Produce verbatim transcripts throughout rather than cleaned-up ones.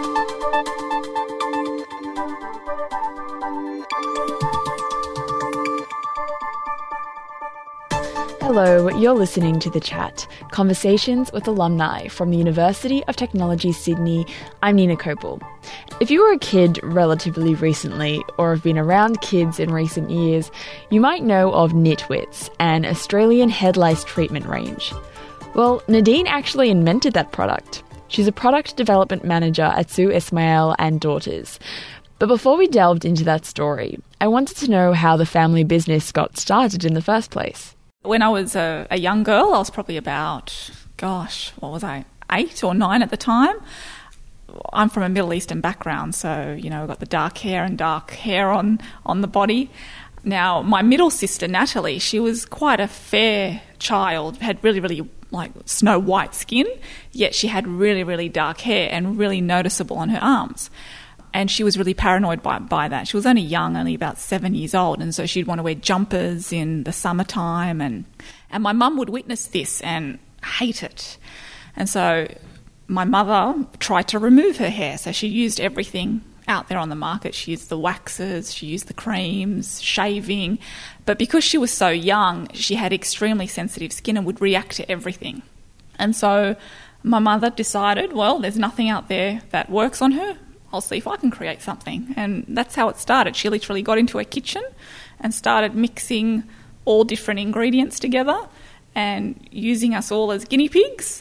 Hello, you're listening to The Chat, conversations with alumni from the University of Technology, Sydney. I'm Nina Kopel. If you were a kid relatively recently, or have been around kids in recent years, you might know of Nitwits, an Australian head lice treatment range. Well, Nadine actually invented that product. She's a product development manager at Sue Ismail and Daughters. But before we delved into that story, I wanted to know how the family business got started in the first place. When I was a, a young girl, I was probably about, gosh, what was I, eight or nine at the time. I'm from a Middle Eastern background, so, you know, I've got the dark hair and dark hair on, on the body. Now, my middle sister, Natalie, she was quite a fair child, had really, really, like, snow white skin, yet she had really, really dark hair and really noticeable on her arms. And she was really paranoid by, by that. She was only young, only about seven years old, and so she'd want to wear jumpers in the summertime. And, and my mum would witness this and hate it. And so my mother tried to remove her hair. So she used everything out there on the market. She used the waxes, she used the creams, shaving. But because she was so young, she had extremely sensitive skin and would react to everything. And so my mother decided, well, there's nothing out there that works on her. I'll see if I can create something. And that's how it started. She literally got into her kitchen and started mixing all different ingredients together and using us all as guinea pigs.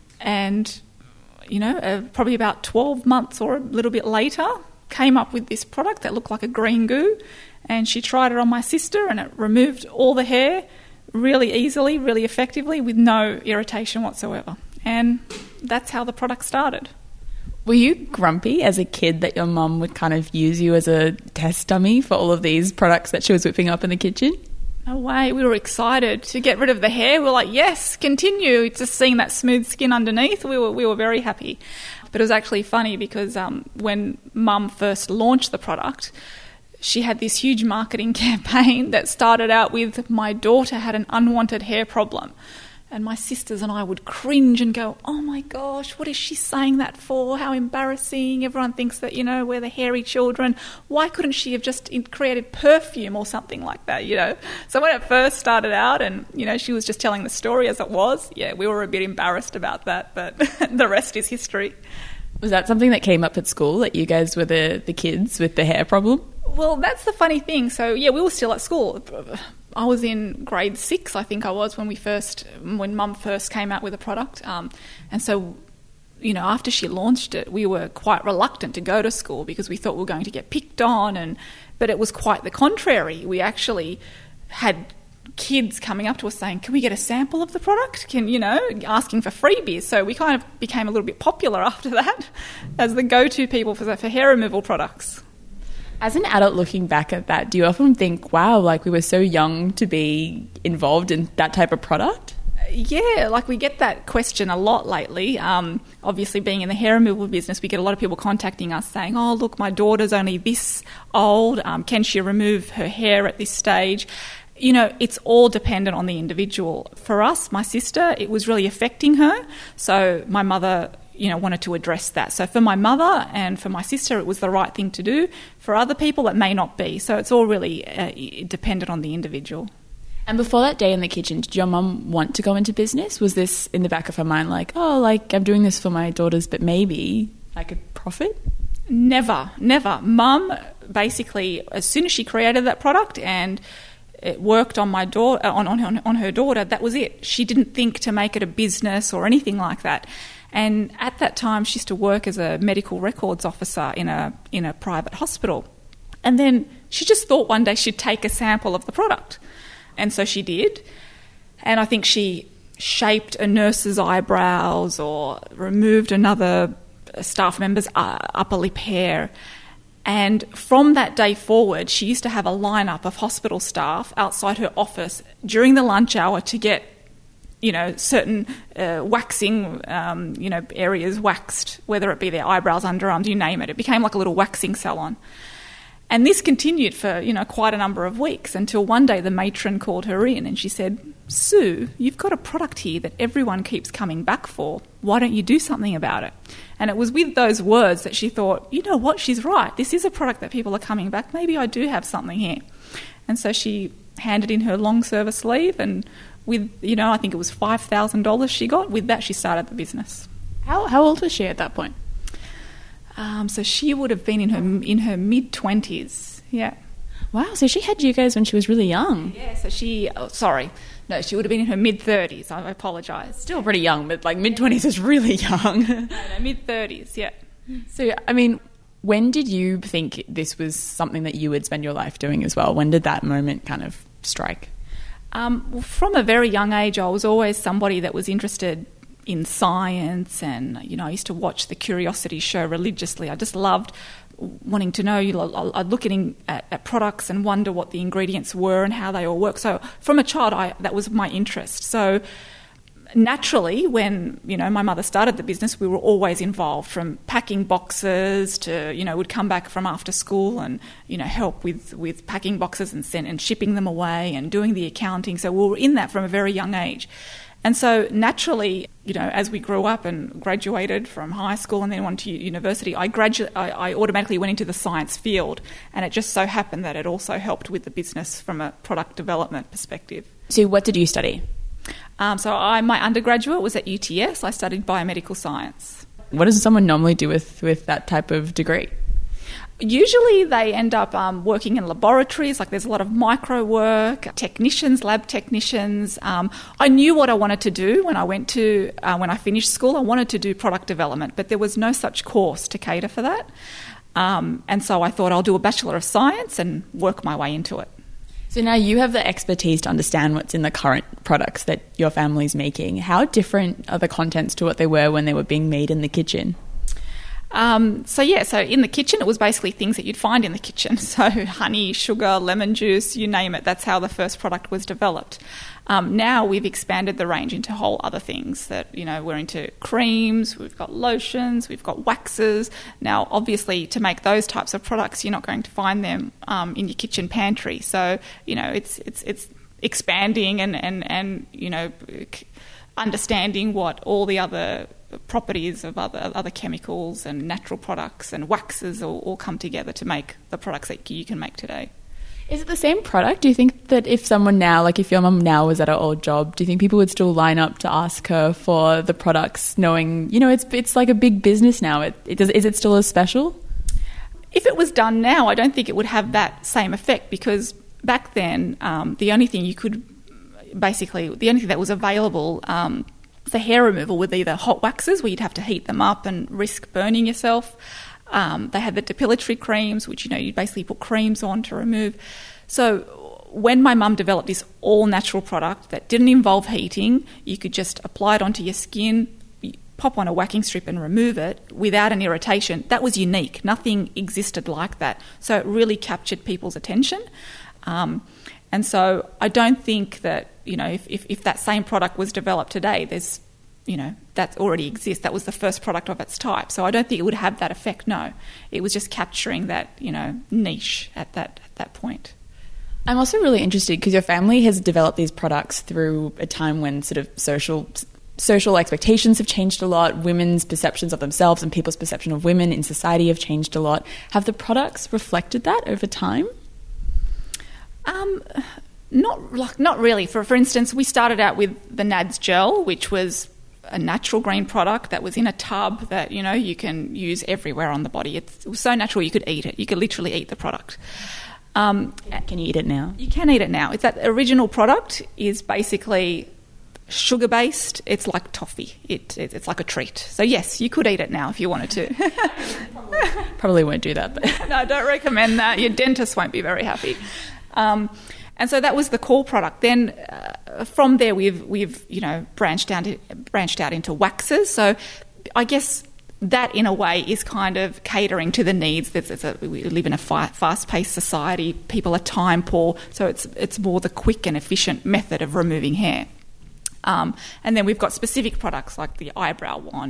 And, you know, uh, probably about twelve months or a little bit later, came up with this product that looked like a green goo. And she tried it on my sister and it removed all the hair really easily, really effectively, with no irritation whatsoever. And that's how the product started. Were you grumpy as a kid that your mum would kind of use you as a test dummy for all of these products that she was whipping up in the kitchen? No way. We were excited to get rid of the hair. We were like, yes, continue. Just seeing that smooth skin underneath, we were we were very happy. But it was actually funny because um, when Mum first launched the product, she had this huge marketing campaign that started out with, my daughter had an unwanted hair problem. And my sisters and I would cringe and go, oh my gosh, what is she saying that for? How embarrassing. Everyone thinks that, you know, we're the hairy children. Why couldn't she have just created perfume or something like that, you know? So when it first started out and, you know, she was just telling the story as it was, yeah, we were a bit embarrassed about that, but the rest is history. Was that something that came up at school, that you guys were the, the kids with the hair problem? Well, that's the funny thing. So, yeah, we were still at school. I was in grade six, I think I was, when we first, when Mum first came out with a product. Um, and so, you know, after she launched it, we were quite reluctant to go to school because we thought we were going to get picked on. And but it was quite the contrary. We actually had kids coming up to us saying, can we get a sample of the product? Can, you know, asking for freebies. So we kind of became a little bit popular after that as the go-to people for, for hair removal products. As an adult looking back at that, do you often think, wow, like we were so young to be involved in that type of product? Yeah, like we get that question a lot lately. Um, obviously, being in the hair removal business, we get a lot of people contacting us saying, oh, look, my daughter's only this old. Um, can she remove her hair at this stage? You know, it's all dependent on the individual. For us, my sister, it was really affecting her. So my mother, you know, wanted to address that. So for my mother and for my sister, it was the right thing to do. For other people, it may not be. So it's all really uh, dependent on the individual. And before that day in the kitchen, did your mum want to go into business? Was this in the back of her mind like, oh, like I'm doing this for my daughters, but maybe I could profit? Never, never. Mum, basically, as soon as she created that product and it worked on my daughter, on, on, on her daughter, that was it. She didn't think to make it a business or anything like that. And at that time, she used to work as a medical records officer in a in a private hospital. And then she just thought one day she'd take a sample of the product. And so she did. And I think she shaped a nurse's eyebrows or removed another staff member's uh, upper lip hair. And from that day forward, she used to have a lineup of hospital staff outside her office during the lunch hour to get, you know, certain uh, waxing, um, you know, areas waxed, whether it be their eyebrows, underarms, you name it. It became like a little waxing salon. And this continued for, you know, quite a number of weeks until one day the matron called her in and she said, Sue, you've got a product here that everyone keeps coming back for. Why don't you do something about it? And it was with those words that she thought, you know what, she's right. This is a product that people are coming back. Maybe I do have something here. And so she handed in her long service leave, and with, you know, I think it was five thousand dollars she got. With that, she started the business. How how old was she at that point? Um, so she would have been in her in her mid-twenties, yeah. Wow, so she had you guys when she was really young. Yeah, so she, oh, sorry, no, she would have been in her mid-thirties, I apologise. Still pretty young, but like mid-twenties is really young. no, no, mid-thirties, yeah. So, I mean, when did you think this was something that you would spend your life doing as well? When did that moment kind of strike? Um, well, from a very young age, I was always somebody that was interested in science, and, you know, I used to watch the Curiosity show religiously. I just loved wanting to know. You know, I'd look at, in, at, at products and wonder what the ingredients were and how they all work. So from a child, I, that was my interest. So naturally, when, you know, my mother started the business, we were always involved, from packing boxes to, you know, would come back from after school and, you know, help with, with packing boxes and send, and shipping them away and doing the accounting. So we were in that from a very young age. And so naturally, you know, as we grew up and graduated from high school and then went to university, I, gradu- I, I automatically went into the science field, and it just so happened that it also helped with the business from a product development perspective. So what did you study? Um, so I, my undergraduate was at U T S. I studied biomedical science. What does someone normally do with, with that type of degree? Usually they end up um, working in laboratories, like there's a lot of micro work, technicians, lab technicians. Um, I knew what I wanted to do when I went to, uh, when I finished school. I wanted to do product development, but there was no such course to cater for that. Um, and so I thought I'll do a Bachelor of Science and work my way into it. So now you have the expertise to understand what's in the current products that your family's making. How different are the contents to what they were when they were being made in the kitchen? Um, so yeah, so in the kitchen, it was basically things that you'd find in the kitchen. So honey, sugar, lemon juice, you name it. That's how the first product was developed. Um, now we've expanded the range into whole other things that, you know, we're into creams, we've got lotions, we've got waxes. Now, obviously, to make those types of products, you're not going to find them um, in your kitchen pantry. So, you know, it's it's it's expanding and, and, and you know, understanding what all the other properties of other other chemicals and natural products and waxes all, all come together to make the products that you can make today. Is it the same product? Do you think that if someone now, like if your mum now was at her old job, do you think people would still line up to ask her for the products, knowing, you know, it's it's like a big business now? It, it does, is it still as special? If it was done now, I don't think it would have that same effect, because back then um, the only thing you could basically, the only thing that was available um, for hair removal were either hot waxes, where you'd have to heat them up and risk burning yourself. Um, they had the depilatory creams, which, you know, you basically put creams on to remove. So when my mum developed this all-natural product that didn't involve heating, you could just apply it onto your skin, pop on a whacking strip and remove it without an irritation. That was unique. Nothing existed like that. So it really captured people's attention. Um, and so I don't think that, you know, if, if, if that same product was developed today, there's, you know, that already exists. That was the first product of its type. So I don't think it would have that effect, no. It was just capturing that, you know, niche at that at that point. I'm also really interested because your family has developed these products through a time when sort of social social expectations have changed a lot, women's perceptions of themselves and people's perception of women in society have changed a lot. Have the products reflected that over time? Um, not like not really. For for instance, we started out with the N A D S gel, which was a natural green product that was in a tub that, you know, you can use everywhere on the body. It's, it was so natural you could eat it. You could literally eat the product. Um, can you eat it now? You can eat it now. It's that original product is basically sugar based. It's like toffee. It, it it's like a treat. So yes, you could eat it now if you wanted to. Probably won't do that. But no, don't recommend that. Your dentist won't be very happy. Um, and so that was the core product. Then uh, from there, we've we've you know branched out branched out into waxes. So I guess that in a way is kind of catering to the needs. There's, there's a, we live in a fi- fast-paced society. People are time poor, so it's it's more the quick and efficient method of removing hair. Um, and then we've got specific products like the eyebrow wand,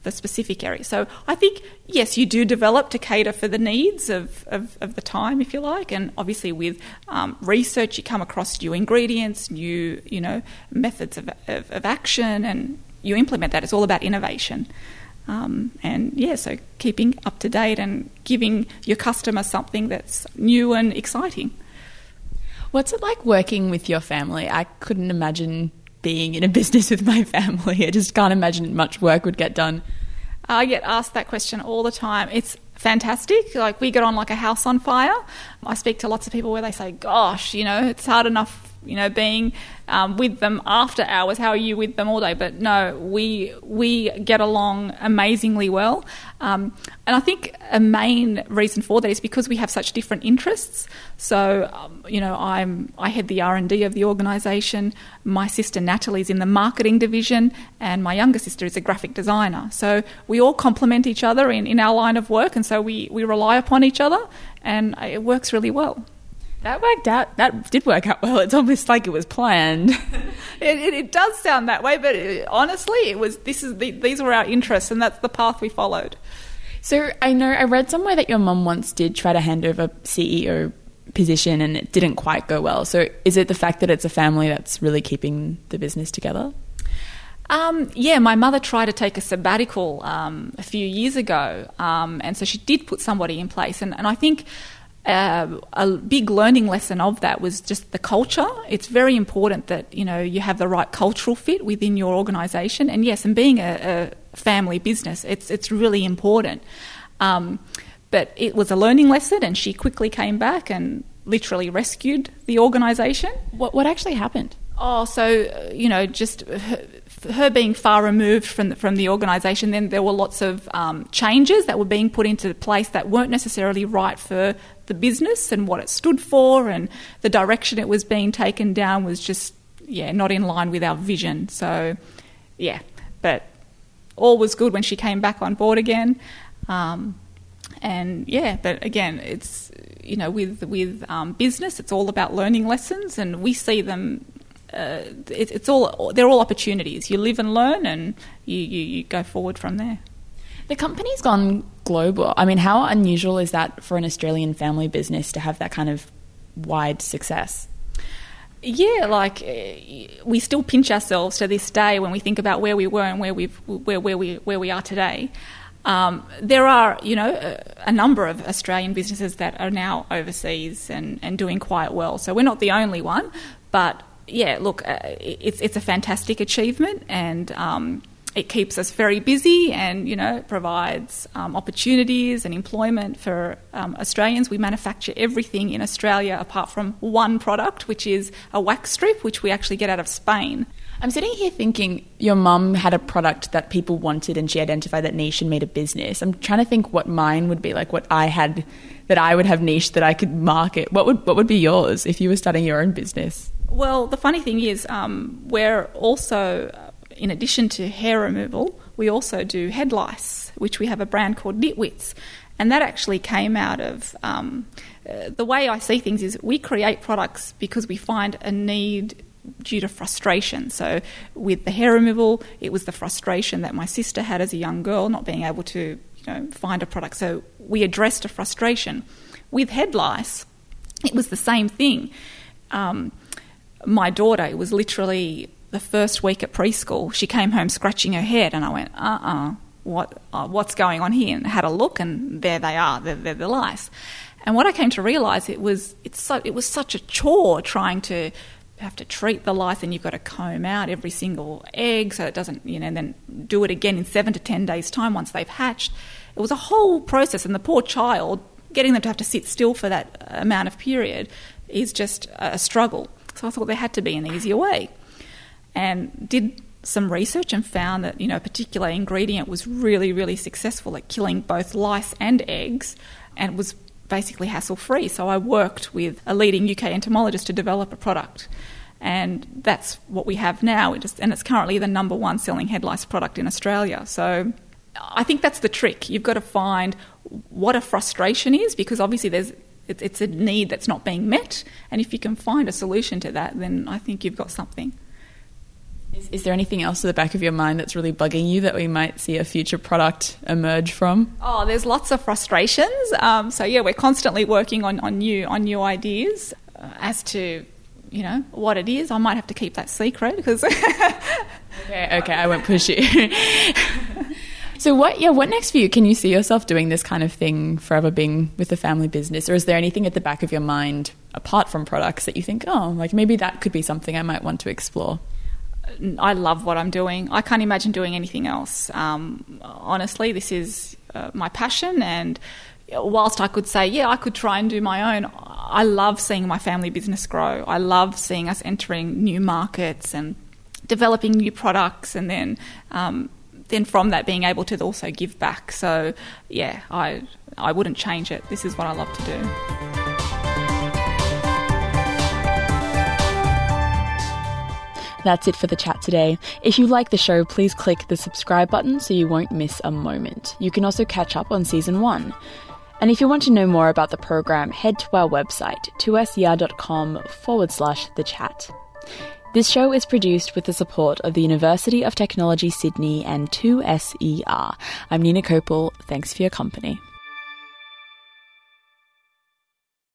the specific area. So I think, yes, you do develop to cater for the needs of, of, of the time, if you like, and obviously with um, research you come across new ingredients, new, you know, methods of, of, of action, and you implement that. It's all about innovation. Um, and, yeah, so keeping up to date and giving your customer something that's new and exciting. What's it like working with your family? I couldn't imagine being in a business with my family. I just can't imagine much work would get done. I get asked that question all the time. It's fantastic. Like, we get on like a house on fire. I speak to lots of people where they say, gosh, you know, it's hard enough, you know, being um, with them after hours. How are you with them all day? But no, we we get along amazingly well. Um, and I think a main reason for that is because we have such different interests. So, um, you know, I'm I head the R and D of the organisation. My sister Natalie's in the marketing division, and my younger sister is a graphic designer. So we all complement each other in, in our line of work, and so we, we rely upon each other, and it works really well. That worked out. That did work out well. It's almost like it was planned. it, it, it does sound that way, but it, honestly, it was. This is the, these were our interests, and that's the path we followed. So I know I read somewhere that your mum once did try to hand over C E O position, and it didn't quite go well. So is it the fact that it's a family that's really keeping the business together? Um, yeah, my mother tried to take a sabbatical um, a few years ago, um, and so she did put somebody in place, and, and I think. Uh, a big learning lesson of that was just the culture. It's very important that, you know, you have the right cultural fit within your organisation. And yes, and being a, a family business, it's it's really important. Um, but it was a learning lesson, and she quickly came back and literally rescued the organisation. What what actually happened? Oh, so, you know, just her, her being far removed from the, from the organisation, then there were lots of um, changes that were being put into place that weren't necessarily right for the business and what it stood for, and the direction it was being taken down was just, yeah, not in line with our vision. So, yeah, but all was good when she came back on board again. Um, and, yeah, but again, it's, you know, with, with um, business, it's all about learning lessons, and we see them... Uh, it, it's all they're all opportunities. You live and learn, and you, you, you go forward from there. The company's gone global. I mean, how unusual is that for an Australian family business to have that kind of wide success? Yeah, like uh, we still pinch ourselves to this day when we think about where we were and where we've where where we where we are today. Um, there are, you know, a, a number of Australian businesses that are now overseas and, and doing quite well. So we're not the only one, but. Yeah, look, uh, it's it's a fantastic achievement, and um, it keeps us very busy, and, you know, it provides um, opportunities and employment for um, Australians. We manufacture everything in Australia apart from one product, which is a wax strip, which we actually get out of Spain. I'm sitting here thinking your mum had a product that people wanted, and she identified that niche and made a business. I'm trying to think what mine would be, like what I had, that I would have niche that I could market. What would what would be yours if you were starting your own business? Well, the funny thing is, um, we're also, uh, in addition to hair removal, we also do head lice, which we have a brand called Nitwits. And that actually came out of, um, uh, the way I see things is we create products because we find a need due to frustration. So with the hair removal, it was the frustration that my sister had as a young girl, not being able to, you know, find a product. So we addressed a frustration. With head lice, it was the same thing. Um, My daughter, it was literally the first week at preschool, she came home scratching her head, and I went, uh-uh, what, uh, what's going on here? And I had a look, and there they are, they're, they're the lice. And what I came to realise, it was it's so it was such a chore trying to have to treat the lice, and you've got to comb out every single egg so it doesn't, you know, and then do it again in seven to ten days' time once they've hatched. It was a whole process, and the poor child, getting them to have to sit still for that amount of period is just a struggle. So I thought there had to be an easier way, and did some research and found that, you know, a particular ingredient was really, really successful at killing both lice and eggs, and was basically hassle-free. So I worked with a leading U K entomologist to develop a product, and that's what we have now. It just, and it's currently the number one selling head lice product in Australia. So I think that's the trick. You've got to find what a frustration is, because obviously there's it's a need that's not being met, and if you can find a solution to that, then I think you've got something. Is, is there anything else at the back of your mind that's really bugging you that we might see a future product emerge from? Oh, there's lots of frustrations. Um, so yeah, we're constantly working on, on new on new ideas. Uh, as to, you know, what it is, I might have to keep that secret because. okay, okay, I won't push you. So what, yeah, what next for you? Can you see yourself doing this kind of thing forever, being with the family business? Or is there anything at the back of your mind, apart from products, that you think, oh, like maybe that could be something I might want to explore? I love what I'm doing. I can't imagine doing anything else. Um, honestly, this is uh, my passion, and whilst I could say, yeah, I could try and do my own, I love seeing my family business grow. I love seeing us entering new markets and developing new products, and then um, then from that being able to also give back. So yeah, I I wouldn't change it. This is what I love to do. That's it for the chat today. If you like the show, please click the subscribe button so you won't miss a moment. You can also catch up on season one. And if you want to know more about the program, head to our website, two s e r dot com forward slash the chat. This show is produced with the support of the University of Technology Sydney and two S E R. I'm Nina Kopel. Thanks for your company.